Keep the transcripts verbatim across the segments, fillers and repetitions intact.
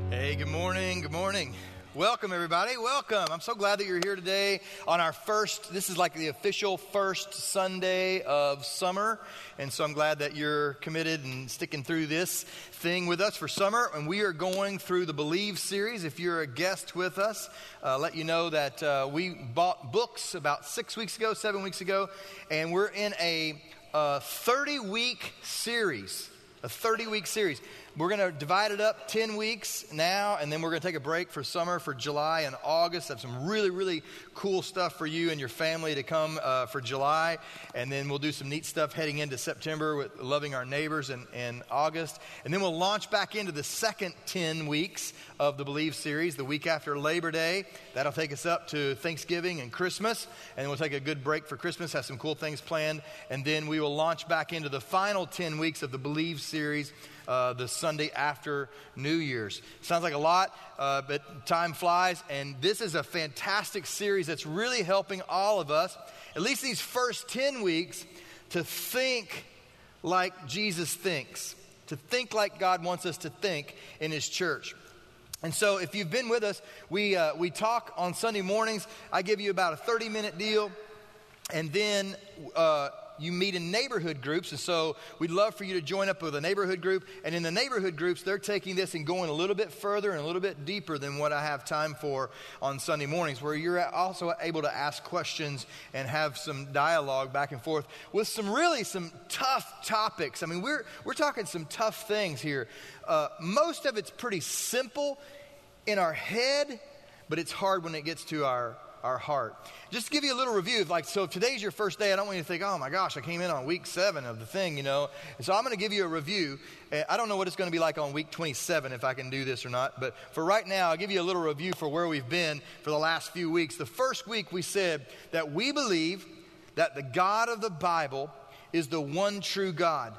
Hey, good morning, good morning. Welcome, everybody. Welcome. I'm so glad that you're here today on our first, this is like the official first Sunday of summer. And so I'm glad that you're committed and sticking through this thing with us for summer. And we are going through the Believe series. If you're a guest with us, uh, let you know that uh, we bought books about six weeks ago, seven weeks ago. And we're in a uh, thirty-week series, a thirty-week series. We're going to divide it up ten weeks now, and then we're going to take a break for summer for July and August. I have some really, really cool stuff for you and your family to come uh, for July. And then we'll do some neat stuff heading into September with loving our neighbors in, in August. And then we'll launch back into the second ten weeks of the Believe series, the week after Labor Day. That'll take us up to Thanksgiving and Christmas. And then we'll take a good break for Christmas, have some cool things planned. And then we will launch back into the final ten weeks of the Believe series, Uh, the Sunday after New Year's. Sounds like a lot, uh, but time flies, and this is a fantastic series that's really helping all of us, at least these first ten weeks, to think like Jesus thinks, to think like God wants us to think in His church. And so if you've been with us, we, uh, we talk on Sunday mornings. I give you about a thirty-minute deal, and then uh, you meet in neighborhood groups, and so we'd love for you to join up with a neighborhood group. And in the neighborhood groups, they're taking this and going a little bit further and a little bit deeper than what I have time for on Sunday mornings, where you're also able to ask questions and have some dialogue back and forth with some really some tough topics. I mean, we're we're talking some tough things here. Uh, most of it's pretty simple in our head, but it's hard when it gets to our our heart. Just to give you a little review, like, so if today's your first day, I don't want you to think, oh my gosh, I came in on week seven of the thing, you know. And so I'm going to give you a review. I don't know what it's going to be like on week twenty-seven, if I can do this or not. But for right now, I'll give you a little review for where we've been for the last few weeks. The first week we said that we believe that the God of the Bible is the one true God.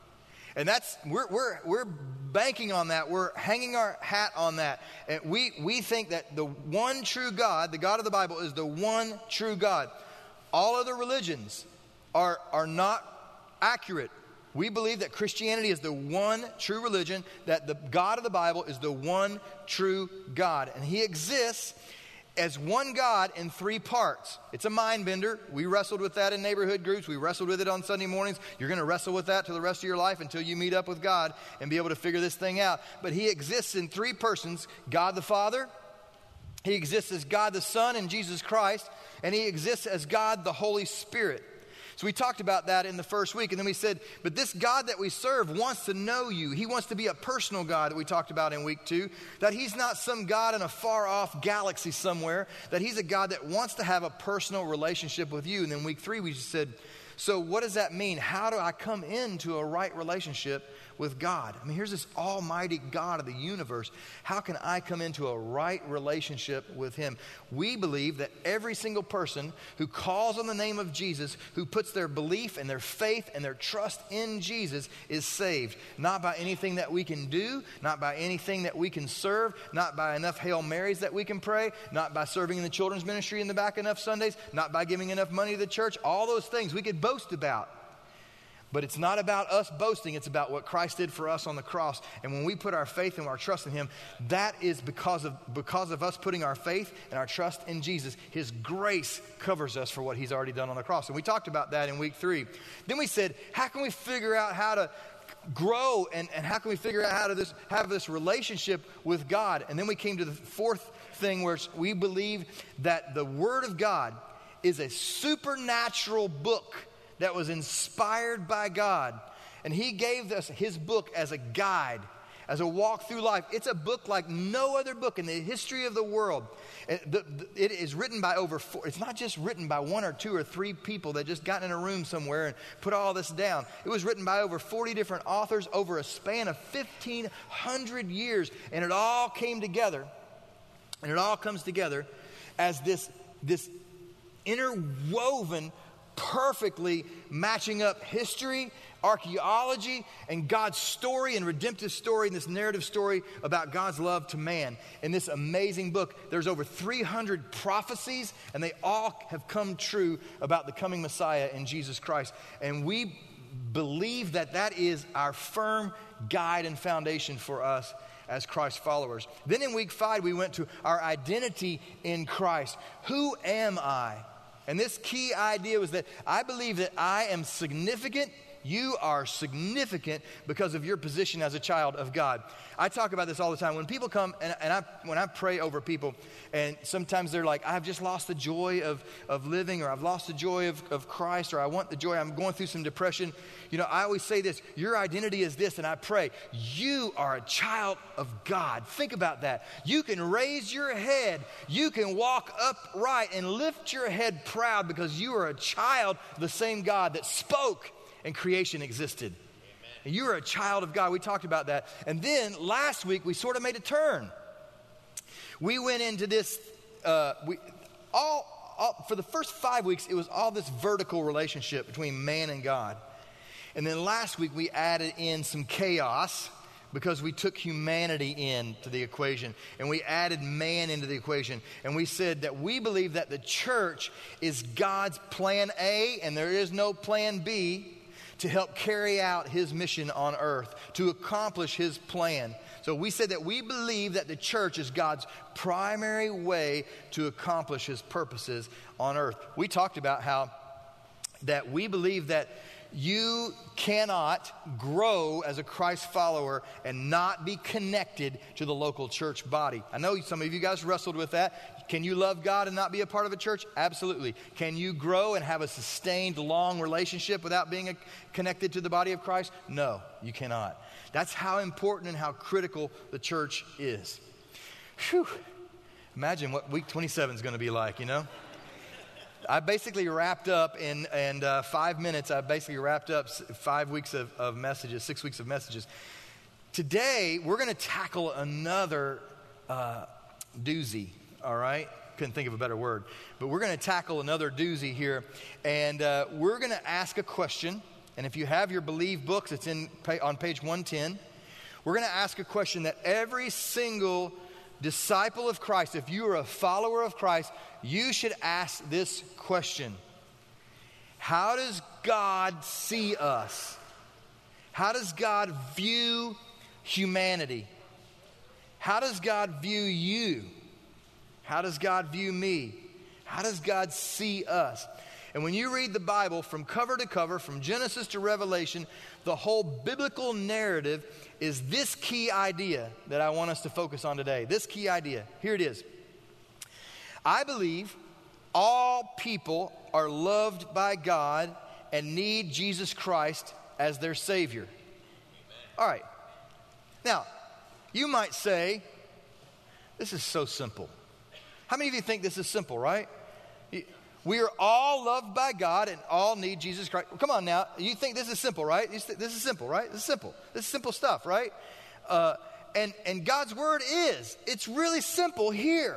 And that's, we're, we're, we're banking on that. We're hanging our hat on that. And we, we think that the one true God, the God of the Bible, is the one true God. All other religions are, are not accurate. We believe that Christianity is the one true religion, that the God of the Bible is the one true God. And He exists as one God in three parts. It's a mind bender. We wrestled with that in neighborhood groups. We wrestled with it on Sunday mornings. You're going to wrestle with that to the rest of your life until you meet up with God and be able to figure this thing out. But He exists in three persons: God the Father, He exists as God the Son in Jesus Christ, and He exists as God the Holy Spirit. So we talked about that in the first week, and then we said, but this God that we serve wants to know you. He wants to be a personal God that we talked about in week two, that He's not some God in a far-off galaxy somewhere, that He's a God that wants to have a personal relationship with you. And then week three, we just said, so what does that mean? How do I come into a right relationship with God? I mean, here's this almighty God of the universe. How can I come into a right relationship with Him? We believe that every single person who calls on the name of Jesus, who puts their belief and their faith and their trust in Jesus, is saved. Not by anything that we can do, not by anything that we can serve, not by enough Hail Marys that we can pray, not by serving in the children's ministry in the back enough Sundays, not by giving enough money to the church. All those things we could boast about. But it's not about us boasting. It's about what Christ did for us on the cross. And when we put our faith and our trust in Him, that is because of because of us putting our faith and our trust in Jesus. His grace covers us for what He's already done on the cross. And we talked about that in week three. Then we said, how can we figure out how to grow and, and how can we figure out how to this, have this relationship with God? And then we came to the fourth thing, where we believe that the Word of God is a supernatural book that was inspired by God. And He gave us His book as a guide, as a walk through life. It's a book like no other book in the history of the world. It, the, the, it is written by over four, it's not just written by one or two or three people that just got in a room somewhere and put all this down. It was written by over forty different authors over a span of fifteen hundred years. And it all came together, and it all comes together as this, this interwoven, perfectly matching up history, archaeology, and God's story and redemptive story, and this narrative story about God's love to man. In this amazing book, there's over three hundred prophecies, and they all have come true about the coming Messiah in Jesus Christ. And we believe that that is our firm guide and foundation for us as Christ followers. Then in week five, we went to our identity in Christ. Who am I? And this key idea was that I believe that I am significant. You are significant because of your position as a child of God. I talk about this all the time. When people come, and, and I, when I pray over people, and sometimes they're like, I've just lost the joy of, of living, or I've lost the joy of, of Christ, or I want the joy, I'm going through some depression. You know, I always say this, your identity is this, and I pray, you are a child of God. Think about that. You can raise your head. You can walk upright and lift your head proud because you are a child of the same God that spoke and creation existed. And you are a child of God. We talked about that. And then last week, we sort of made a turn. We went into this, uh, we all, all for the first five weeks, it was all this vertical relationship between man and God. And then last week, we added in some chaos because we took humanity into the equation. And we added man into the equation. And we said that we believe that the church is God's plan A, and there is no plan B, to help carry out his mission on earth, to accomplish his plan. So we said that we believe that the church is God's primary way to accomplish his purposes on earth. We talked about how that we believe that you cannot grow as a Christ follower and not be connected to the local church body. I know some of you guys wrestled with that. Can you love God and not be a part of a church? Absolutely. Can you grow and have a sustained, long relationship without being a, connected to the body of Christ? No, you cannot. That's how important and how critical the church is. Whew. Imagine what week twenty-seven is going to be like, you know? I basically wrapped up in, in uh, five minutes, I basically wrapped up five weeks of, of messages, six weeks of messages. Today, we're going to tackle another uh, doozy, all right? Couldn't think of a better word. But we're going to tackle another doozy here. And uh, we're going to ask a question. And if you have your Believe books, it's in on page one ten. We're going to ask a question that every single disciple of Christ, if you are a follower of Christ, you should ask this question. How does God see us? How does God view humanity? How does God view you? How does God view me? How does God see us? And when you read the Bible from cover to cover, from Genesis to Revelation, the whole biblical narrative is this key idea that I want us to focus on today. This key idea. Here it is. I believe all people are loved by God and need Jesus Christ as their Savior. All right. Now, you might say, this is so simple. How many of you think this is simple, right? We are all loved by God and all need Jesus Christ. Come on now. You think this is simple, right? This is simple, right? This is simple. This is simple stuff, right? Uh, and, and God's word is. It's really simple here.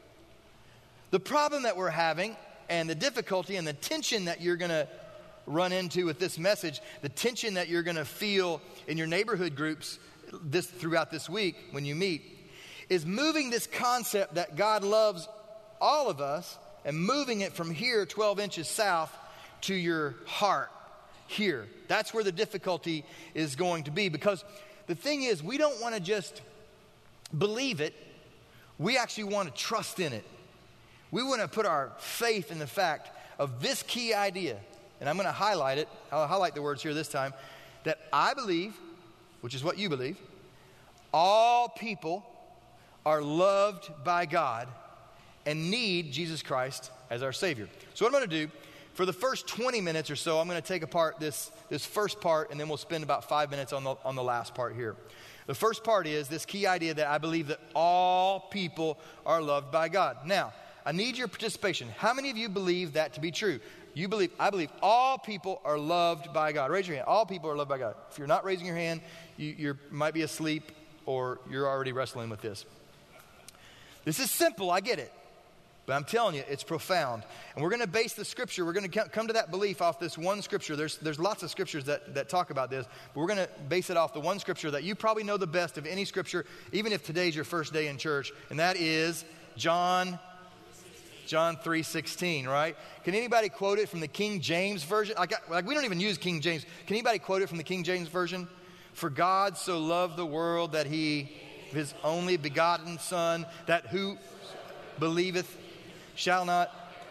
The problem that we're having and the difficulty and the tension that you're going to run into with this message, the tension that you're going to feel in your neighborhood groups this throughout this week when you meet, is moving this concept that God loves all of us and moving it from here twelve inches south to your heart here. That's where the difficulty is going to be, because the thing is, we don't want to just believe it. We actually want to trust in it. We want to put our faith in the fact of this key idea, and I'm going to highlight it. I'll highlight the words here this time, that I believe, which is what you believe, all people are loved by God and need Jesus Christ as our Savior. So what I'm going to do, for the first twenty minutes or so, I'm going to take apart this, this first part, and then we'll spend about five minutes on the, on the last part here. The first part is this key idea that I believe that all people are loved by God. Now, I need your participation. How many of you believe that to be true? You believe, I believe all people are loved by God. Raise your hand. All people are loved by God. If you're not raising your hand, you you're, might be asleep or you're already wrestling with this. This is simple, I get it. But I'm telling you, it's profound. And we're going to base the scripture, we're going to come to that belief off this one scripture. There's, there's lots of scriptures that, that talk about this, but we're going to base it off the one scripture that you probably know the best of any scripture, even if today's your first day in church, and that is John, John three sixteen, right? Can anybody quote it from the King James Version? Like, like we don't even use King James. Can anybody quote it from the King James Version? For God so loved the world that he his only begotten Son, that who believeth shall not.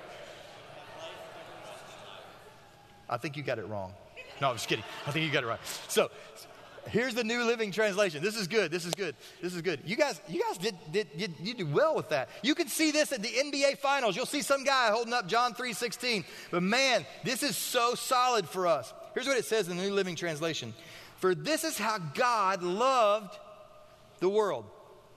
I think you got it wrong. No, I'm just kidding. I think you got it right. So here's the New Living Translation. This is good. This is good. This is good. You guys, you guys did, did, did you did well with that. You can see this at the N B A Finals. You'll see some guy holding up John three sixteen. But man, this is so solid for us. Here's what it says in the New Living Translation. For this is how God loved the world.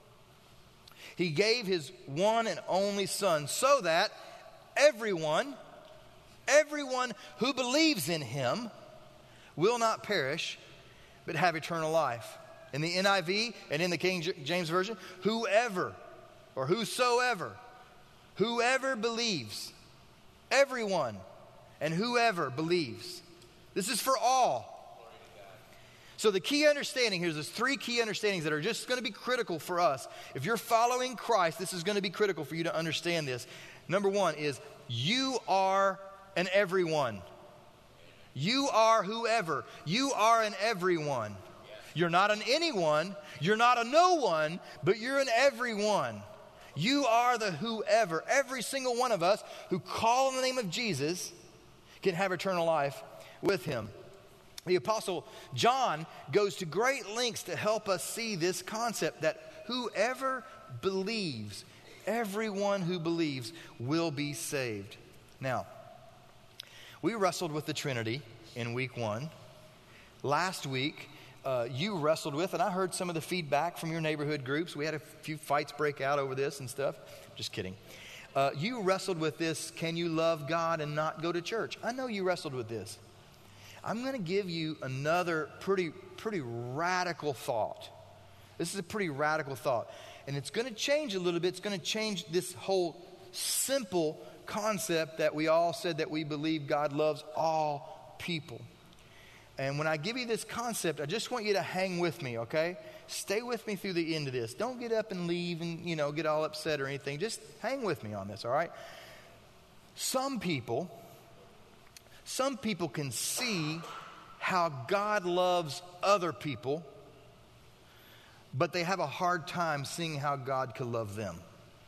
He gave his one and only Son so that everyone, everyone who believes in him will not perish, but have eternal life. In the N I V and in the King James Version, whoever or whosoever, whoever believes, everyone and whoever believes. This is for all. So the key understanding here is there's three key understandings that are just going to be critical for us. If you're following Christ, this is going to be critical for you to understand this. Number one is you are an everyone. You are whoever. You are an everyone. You're not an anyone. You're not a no one, but you're an everyone. You are the whoever. Every single one of us who call in the name of Jesus can have eternal life with him. The Apostle John goes to great lengths to help us see this concept that whoever believes, everyone who believes will be saved. Now, we wrestled with the Trinity in week one. Last week, uh, you wrestled with, and I heard some of the feedback from your neighborhood groups. We had a few fights break out over this and stuff. Just kidding. Uh, you wrestled with this, can you love God and not go to church? I know you wrestled with this. I'm going to give you another pretty, pretty radical thought. This is a pretty radical thought. And it's going to change a little bit. It's going to change this whole simple concept that we all said that we believe God loves all people. And when I give you this concept, I just want you to hang with me, okay? Stay with me through the end of this. Don't get up and leave and, you know, get all upset or anything. Just hang with me on this, all right? Some people... Some people can see how God loves other people, but they have a hard time seeing how God could love them.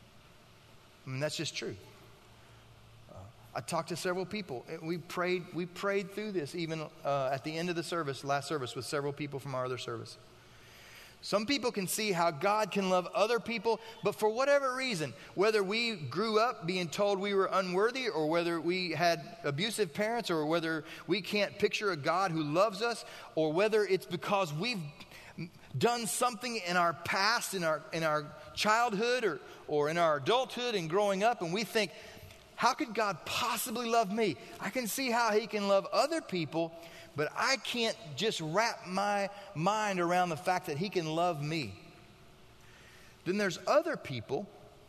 I mean, that's just true. Uh, I talked to several people. We prayed, we prayed through this even uh, at the end of the service, last service, with several people from our other service. Some people can see how God can love other people, but for whatever reason, whether we grew up being told we were unworthy, or whether we had abusive parents, or whether we can't picture a God who loves us, or whether it's because we've done something in our past, in our in our childhood, or, or in our adulthood and growing up, and we think, how could God possibly love me? I can see how he can love other people, but I can't just wrap my mind around the fact that he can love me. Then there's other people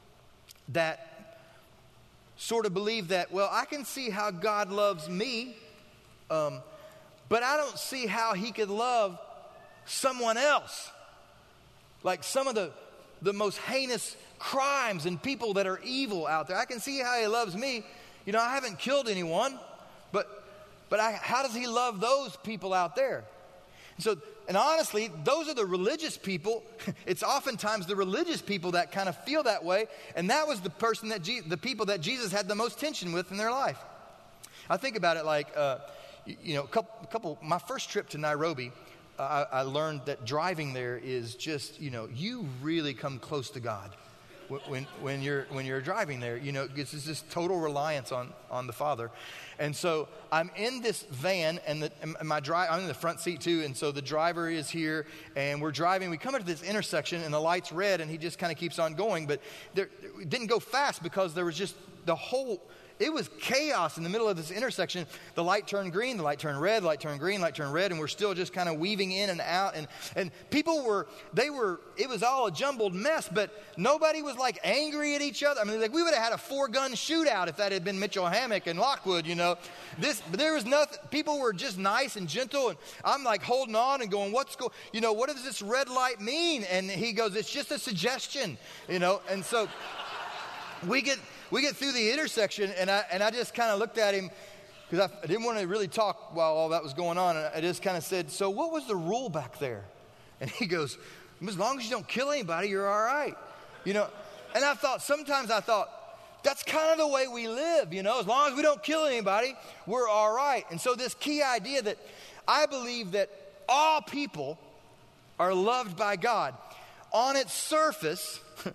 that sort of believe that, well, I can see how God loves me, um, but I don't see how he could love someone else. Like some of the, the most heinous crimes and people that are evil out there. I can see how he loves me. You know, I haven't killed anyone, but But I, how does he love those people out there? And so, and honestly, those are the religious people. It's oftentimes the religious people that kind of feel that way. And that was the person that Je- the people that Jesus had the most tension with in their life. I think about it like, uh, you, you know, a couple, a couple. My first trip to Nairobi, uh, I, I learned that driving there is just, you know, you really come close to God. When when you're when you're driving there, you know, it's just total reliance on, on the Father. And so I'm in this van, and, the, and my drive, I'm in the front seat too, and so the driver is here, and we're driving. We come into this intersection, and the light's red, and he just kind of keeps on going. But there, it didn't go fast because there was just the whole... It was chaos in the middle of this intersection. The light turned green, the light turned red, the light turned green, light turned red, and we're still just kind of weaving in and out. And, and people were, they were, it was all a jumbled mess, but nobody was like angry at each other. I mean, like we would have had a four-gun shootout if that had been Mitchell Hammock and Lockwood, you know. This, but there was nothing, people were just nice and gentle, and I'm like holding on and going, what's going, you know, what does this red light mean? And he goes, it's just a suggestion, you know. And so we get... We get through the intersection, and I and I just kind of looked at him because I, I didn't want to really talk while all that was going on. And I just kind of said, so what was the rule back there? And he goes, As long as you don't kill anybody, you're all right. You know, and I thought, sometimes I thought, that's kind of the way we live, you know. As long as we don't kill anybody, we're all right. And so this key idea that I believe that all people are loved by God. On its surface,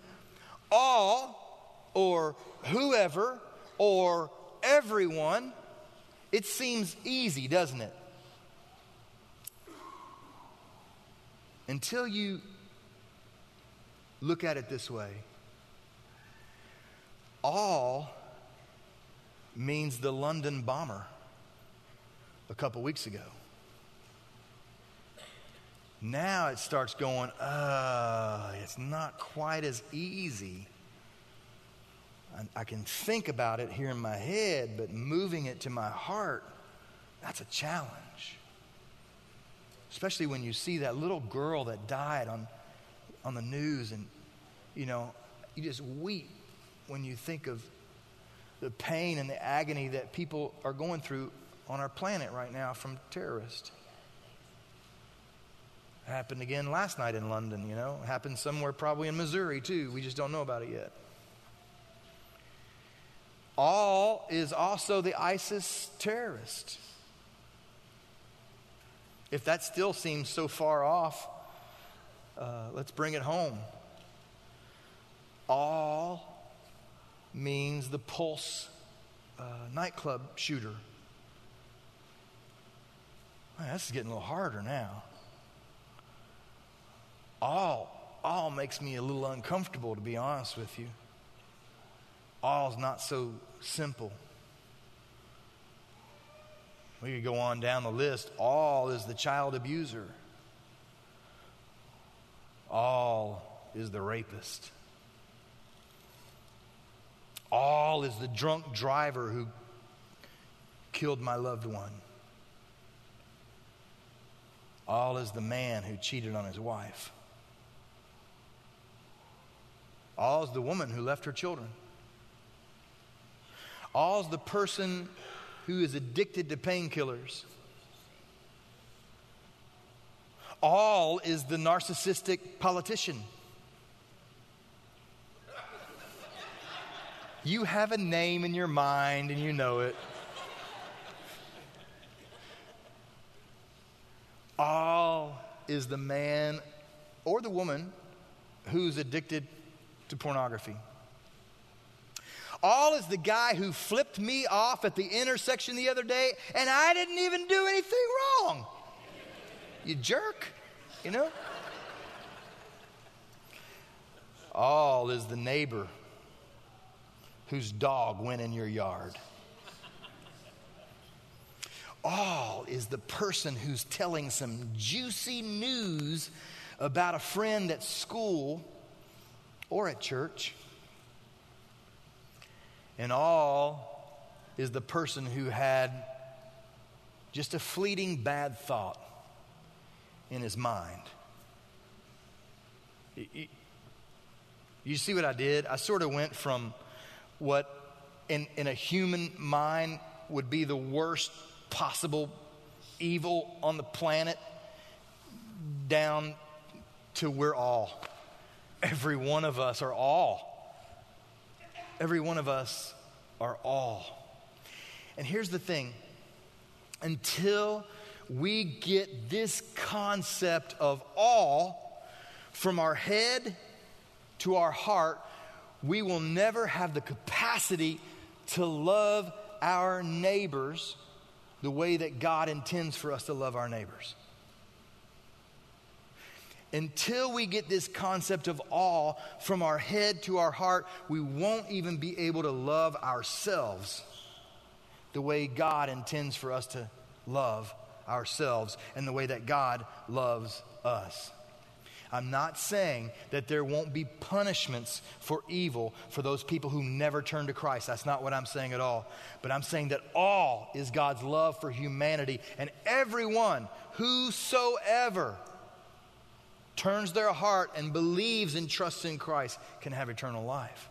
all or whoever or everyone, it seems easy, doesn't it? Until you look at it this way. All means the London bomber a couple weeks ago. Now it starts going, uh, it's not quite as easy. I, I can think about it here in my head, but moving it to my heart, that's a challenge. Especially when you see that little girl that died on, on the news, and, you know, you just weep when you think of the pain and the agony that people are going through on our planet right now from terrorists. It happened again last night in London, you know. It happened somewhere probably in Missouri too. We just don't know about it yet. All is also the ISIS terrorist. If that still seems so far off, uh, let's bring it home. All means the Pulse uh, nightclub shooter. Man, this is getting a little harder now. All, all makes me a little uncomfortable, to be honest with you. All's not so simple. We could go on down the list. All is the child abuser. All is the rapist. All is the drunk driver who killed my loved one. All is the man who cheated on his wife. All is the woman who left her children. All is the person who is addicted to painkillers. All is the narcissistic politician. You have a name in your mind and you know it. All is the man or the woman who's addicted to pornography. All is the guy who flipped me off at the intersection the other day and I didn't even do anything wrong. You jerk, you know? All is the neighbor whose dog went in your yard. All is the person who's telling some juicy news about a friend at school or at church. And all is the person who had just a fleeting bad thought in his mind. You see what I did? I sort of went from what in, in a human mind would be the worst possible evil on the planet down to we're all. Every one of us are all. Every one of us are all. And here's the thing. Until we get this concept of all from our head to our heart, we will never have the capacity to love our neighbors the way that God intends for us to love our neighbors. Until we get this concept of awe from our head to our heart, we won't even be able to love ourselves the way God intends for us to love ourselves and the way that God loves us. I'm not saying that there won't be punishments for evil for those people who never turn to Christ. That's not what I'm saying at all. But I'm saying that all is God's love for humanity, and everyone, whosoever turns their heart and believes and trusts in Christ can have eternal life.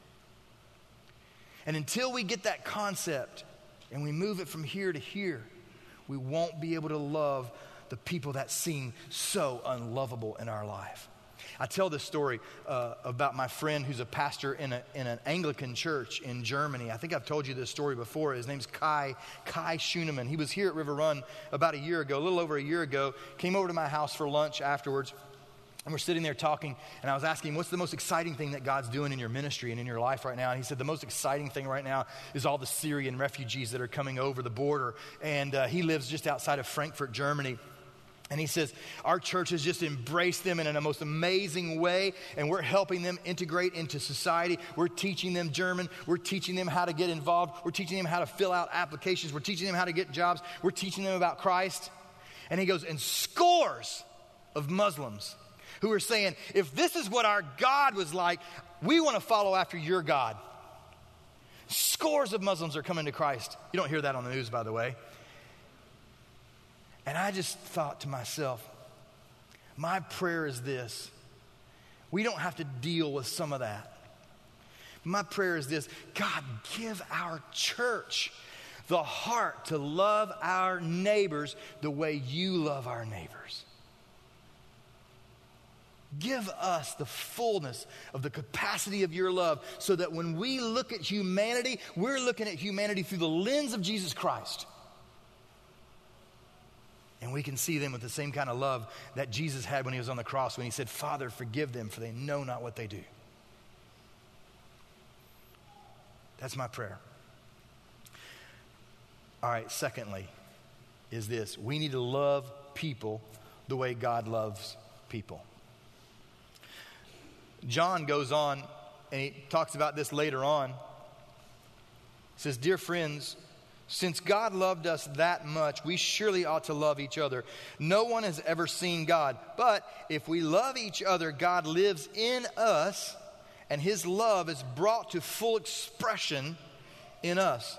And until we get that concept and we move it from here to here, we won't be able to love the people that seem so unlovable in our life. I tell this story uh, about my friend who's a pastor in, a, in an Anglican church in Germany. I think I've told you this story before. His name's Kai, Kai Schunemann. He was here at River Run about a year ago, a little over a year ago, came over to my house for lunch afterwards. And we're sitting there talking, and I was asking him, what's the most exciting thing that God's doing in your ministry and in your life right now? And he said, the most exciting thing right now is all the Syrian refugees that are coming over the border. And uh, he lives just outside of Frankfurt, Germany. And he says, our church has just embraced them in a most amazing way, and we're helping them integrate into society. We're teaching them German. We're teaching them how to get involved. We're teaching them how to fill out applications. We're teaching them how to get jobs. We're teaching them about Christ. And he goes, and scores of Muslims who are saying, if this is what our God was like, we want to follow after your God. Scores of Muslims are coming to Christ. You don't hear that on the news, by the way. And I just thought to myself, my prayer is this. We don't have to deal with some of that. My prayer is this. God, give our church the heart to love our neighbors the way you love our neighbors. Give us the fullness of the capacity of your love so that when we look at humanity, we're looking at humanity through the lens of Jesus Christ. And we can see them with the same kind of love that Jesus had when he was on the cross, when he said, Father, forgive them, for they know not what they do. That's my prayer. All right, secondly, is this. We need to love people the way God loves people. John goes on, and he talks about this later on. He says, dear friends, since God loved us that much, we surely ought to love each other. No one has ever seen God. But if we love each other, God lives in us, and his love is brought to full expression in us.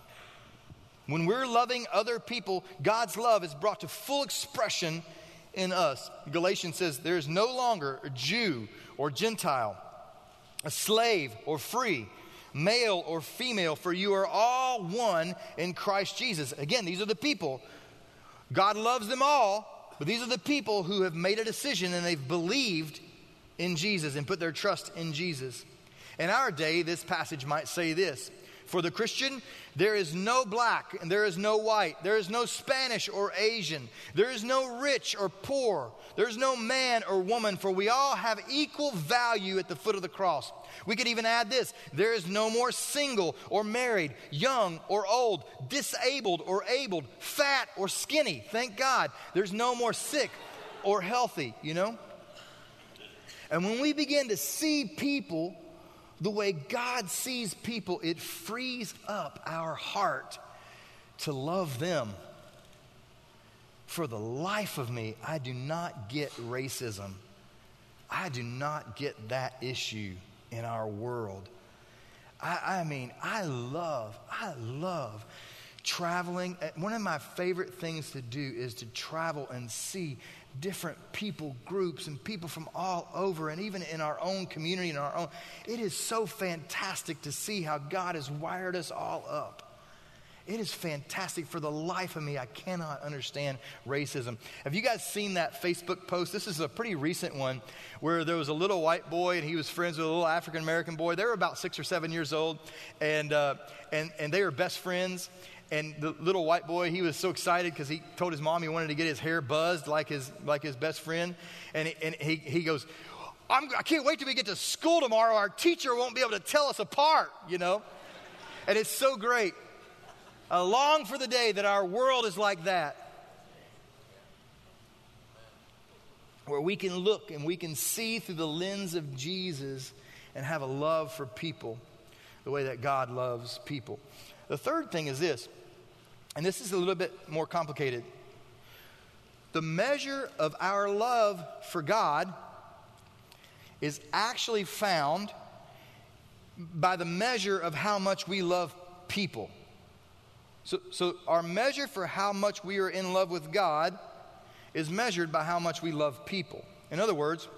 When we're loving other people, God's love is brought to full expression in us. Galatians says there is no longer a Jew or Gentile, a slave or free, male or female, for you are all one in Christ Jesus. Again, these are the people. God loves them all, but these are the people who have made a decision and they've believed in Jesus and put their trust in Jesus. In our day, this passage might say this. For the Christian, there is no black and there is no white. There is no Spanish or Asian. There is no rich or poor. There is no man or woman, for we all have equal value at the foot of the cross. We could even add this. There is no more single or married, young or old, disabled or abled, fat or skinny. Thank God. There's no more sick or healthy, you know. And when we begin to see people the way God sees people, it frees up our heart to love them. For the life of me, I do not get racism. I do not get that issue in our world. I, I mean, I love, I love traveling. One of my favorite things to do is to travel and see different people groups and people from all over, and even in our own community, in our own. It is so fantastic to see how God has wired us all up. It is fantastic. For the life of me, I cannot understand racism. Have you guys seen that Facebook post? This is a pretty recent one where there was a little white boy and he was friends with a little African American boy. They were about six or seven years old, and uh, and and they were best friends. And the little white boy, he was so excited because he told his mom he wanted to get his hair buzzed like his like his best friend. And he, and he, he goes, I'm, I can't wait till we get to school tomorrow. Our teacher won't be able to tell us apart, you know. And it's so great. I long for the day that our world is like that. Where we can look and we can see through the lens of Jesus and have a love for people the way that God loves people. The third thing is this, and this is a little bit more complicated. The measure of our love for God is actually found by the measure of how much we love people. So, so our measure for how much we are in love with God is measured by how much we love people. In other words,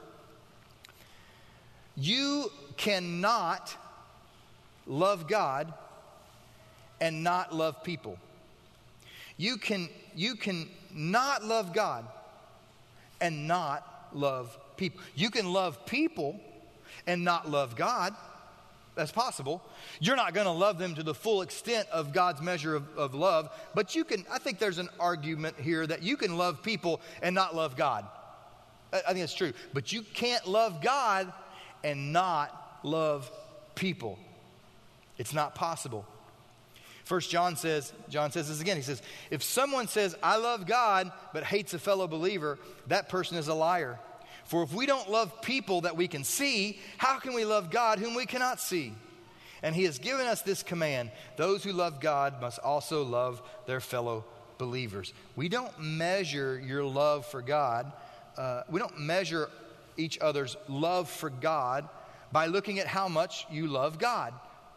you cannot love God and not love people. You can you can not love God and not love people. You can love people and not love God. That's possible. You're not going to love them to the full extent of God's measure of, of love, but you can, I think there's an argument here that you can love people and not love God. I, I think that's true. But you can't love God and not love people. It's not possible. First John says, John says this again, he says, if someone says, I love God, but hates a fellow believer, that person is a liar. For if we don't love people that we can see, how can we love God whom we cannot see? And he has given us this command: those who love God must also love their fellow believers. We don't measure your love for God. Uh, we don't measure each other's love for God by looking at how much you love God.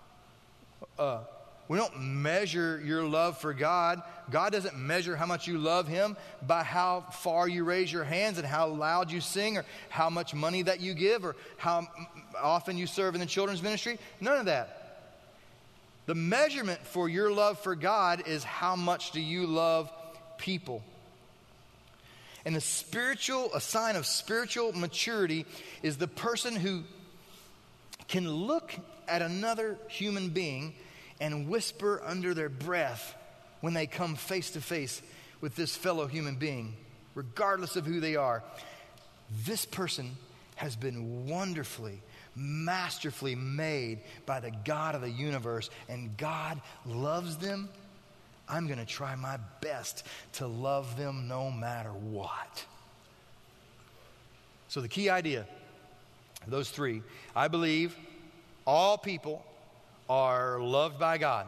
Uh, we don't measure your love for God. God doesn't measure how much you love him by how far you raise your hands and how loud you sing or how much money that you give or how often you serve in the children's ministry. None of that. The measurement for your love for God is how much do you love people. And the spiritual, a sign of spiritual maturity is the person who can look at another human being and whisper under their breath when they come face to face with this fellow human being, regardless of who they are. This person has been wonderfully, masterfully made by the God of the universe, and God loves them. I'm going to try my best to love them no matter what. So the key idea, those three, I believe all people are loved by God.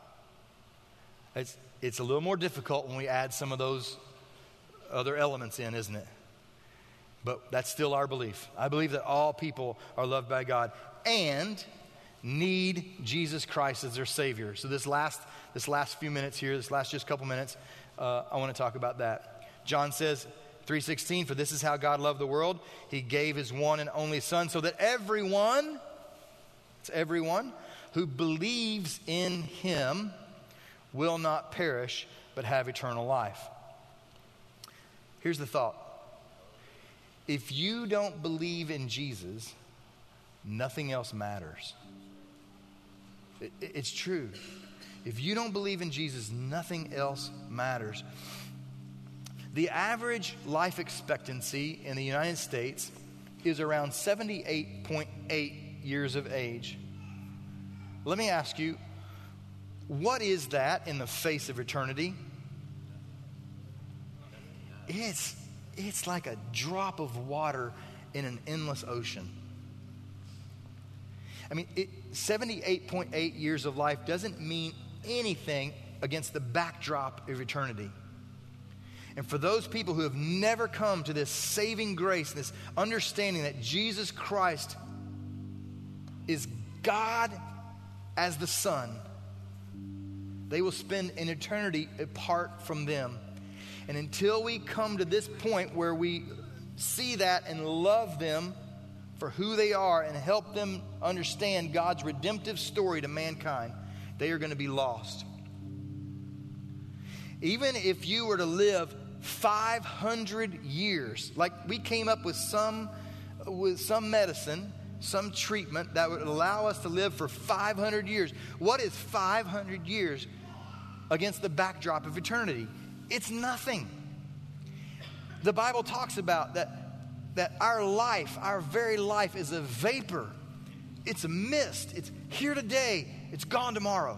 It's, it's a little more difficult when we add some of those other elements in, isn't it? But that's still our belief. I believe that all people are loved by God and need Jesus Christ as their Savior. So this last this last few minutes here, this last just couple minutes, uh, I want to talk about that. John says, three sixteen, for this is how God loved the world. He gave his one and only Son so that everyone, it's everyone, who believes in him will not perish but have eternal life. Here's the thought. If you don't believe in Jesus, nothing else matters. It, it's true. If you don't believe in Jesus, nothing else matters. The average life expectancy in the United States is around seventy-eight point eight years of age. Let me ask you, what is that in the face of eternity? It's, it's like a drop of water in an endless ocean. I mean, it, seventy-eight point eight years of life doesn't mean anything against the backdrop of eternity. And for those people who have never come to this saving grace, this understanding that Jesus Christ is God as the Son, they will spend an eternity apart from them. And until we come to this point where we see that and love them for who they are and help them understand God's redemptive story to mankind, they are going to be lost. Even if you were to live five hundred years, like we came up with some with some medicine, some treatment that would allow us to live for five hundred years. What is five hundred years against the backdrop of eternity? It's nothing. The Bible talks about that, that our life, our very life is a vapor. It's a mist. It's here today. It's gone tomorrow.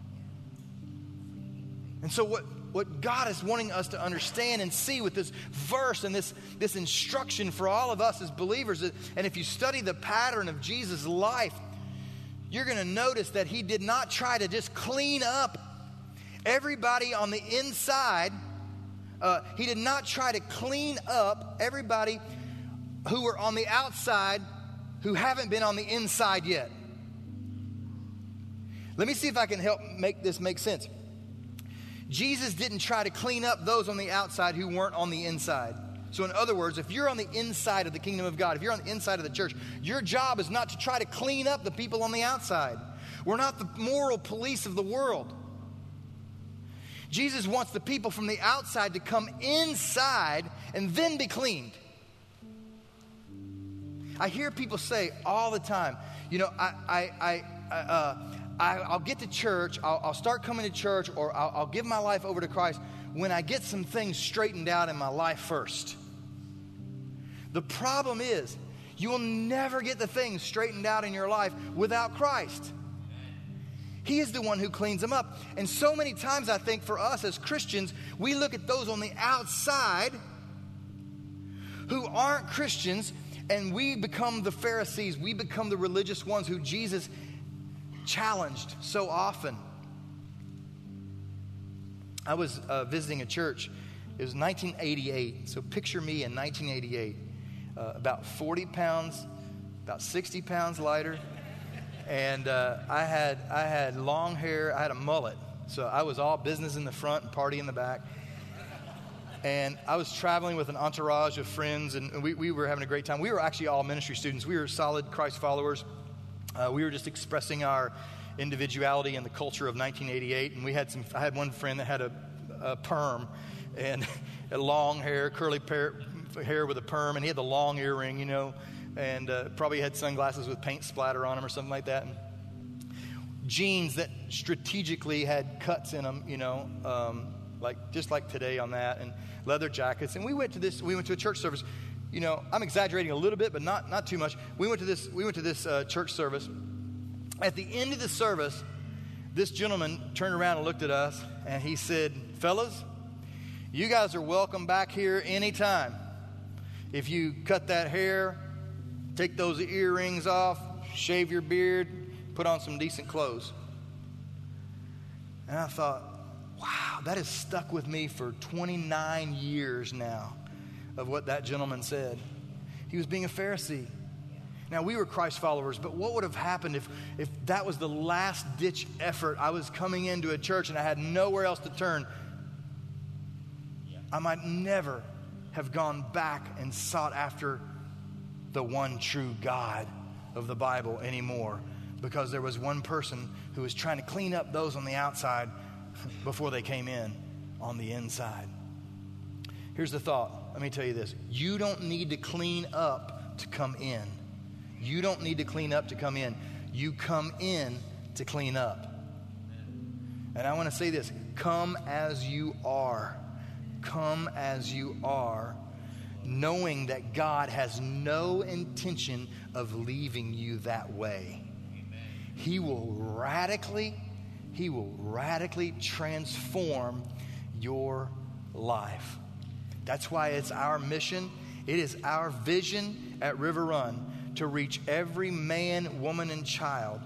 And so what, what God is wanting us to understand and see with this verse and this, this instruction for all of us as believers, and if you study the pattern of Jesus' life, you're going to notice that he did not try to just clean up everybody on the inside. Uh, he did not try to clean up everybody who were on the outside who haven't been on the inside yet. Let me see if I can help make this make sense. Jesus didn't try to clean up those on the outside who weren't on the inside. So in other words, if you're on the inside of the kingdom of God, if you're on the inside of the church, your job is not to try to clean up the people on the outside. We're not the moral police of the world. Jesus wants the people from the outside to come inside and then be cleaned. I hear people say all the time, you know, I, I, I, uh, I I'll get to church, I'll, I'll start coming to church, or I'll, I'll give my life over to Christ when I get some things straightened out in my life first. The problem is, you will never get the things straightened out in your life without Christ. He is the one who cleans them up. And so many times, I think, for us as Christians, we look at those on the outside who aren't Christians, and we become the Pharisees. We become the religious ones who Jesus challenged so often. I was uh, visiting a church. It was nineteen eighty-eight. So picture me in nineteen eighty-eight. Uh, about forty pounds, about sixty pounds lighter. And uh, I had I had long hair. I had a mullet. So I was all business in the front and party in the back. And I was traveling with an entourage of friends, and we, we were having a great time. We were actually all ministry students. We were solid Christ followers. Uh, we were just expressing our individuality in the culture of nineteen eighty-eight. And we had some. I had one friend that had a, a perm and a long hair, curly hair, hair with a perm, and he had the long earring, you know, and uh, probably had sunglasses with paint splatter on them or something like that. And jeans that strategically had cuts in them, you know, um, like just like today on that, and leather jackets. And we went to this. We went to a church service. You know, I'm exaggerating a little bit, but not not too much. We went to this. We went to this uh, church service. At the end of the service, this gentleman turned around and looked at us, and he said, "Fellas, you guys are welcome back here anytime. If you cut that hair, take those earrings off, shave your beard, put on some decent clothes." And I thought, wow, that has stuck with me for twenty-nine years now of what that gentleman said. He was being a Pharisee. Now, we were Christ followers, but what would have happened if, if that was the last-ditch effort? I was coming into a church and I had nowhere else to turn. I might never have gone back and sought after the one true God of the Bible anymore, because there was one person who was trying to clean up those on the outside before they came in on the inside. Here's the thought. Let me tell you this. You don't need to clean up to come in. You don't need to clean up to come in. You come in to clean up. And I want to say this. Come as you are. Come as you are, knowing that God has no intention of leaving you that way. He will radically, He will radically transform your life. That's why it's our mission. It is our vision at River Run to reach every man, woman, and child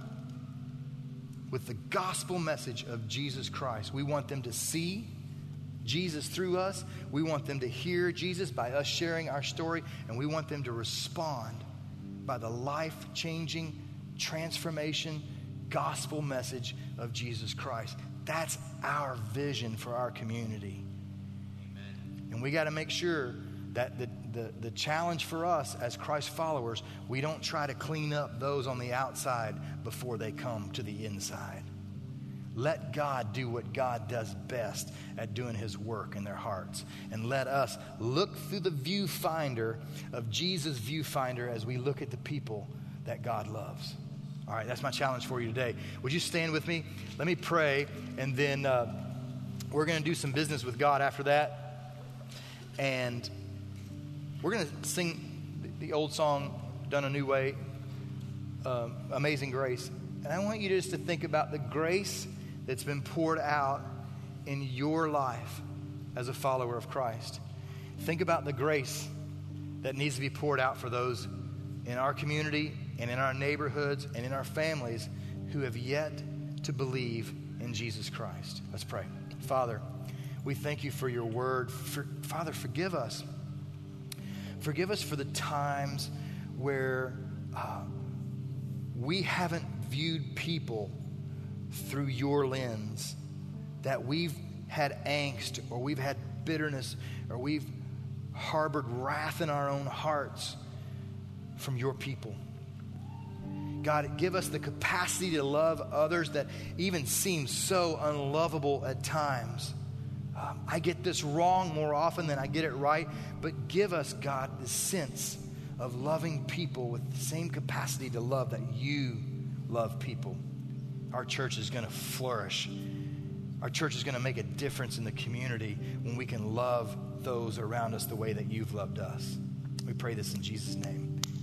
with the gospel message of Jesus Christ. We want them to see Jesus through us. We want them to hear Jesus by us sharing our story, and we want them to respond by the life-changing transformation gospel message of Jesus Christ. That's our vision for our community. Amen. And we got to make sure that the, the, the challenge for us as Christ followers, we don't try to clean up those on the outside before they come to the inside. Let God do what God does best at doing His work in their hearts. And let us look through the viewfinder of Jesus' viewfinder as we look at the people that God loves. All right, that's my challenge for you today. Would you stand with me? Let me pray, and then uh, we're going to do some business with God after that. And we're going to sing the old song, Done a New Way, uh, Amazing Grace. And I want you just to think about the grace that's been poured out in your life as a follower of Christ. Think about the grace that needs to be poured out for those in our community and in our neighborhoods and in our families who have yet to believe in Jesus Christ. Let's pray. Father, we thank you for your word. For, Father, forgive us. Forgive us for the times where uh, we haven't viewed people through your lens, that we've had angst, or we've had bitterness, or we've harbored wrath in our own hearts from your people. God, give us the capacity to love others that even seem so unlovable at times. Um, I get this wrong more often than I get it right, but give us, God, the sense of loving people with the same capacity to love that you love people, our church is going to flourish. Our church is going to make a difference in the community when we can love those around us the way that you've loved us. We pray this in Jesus' name.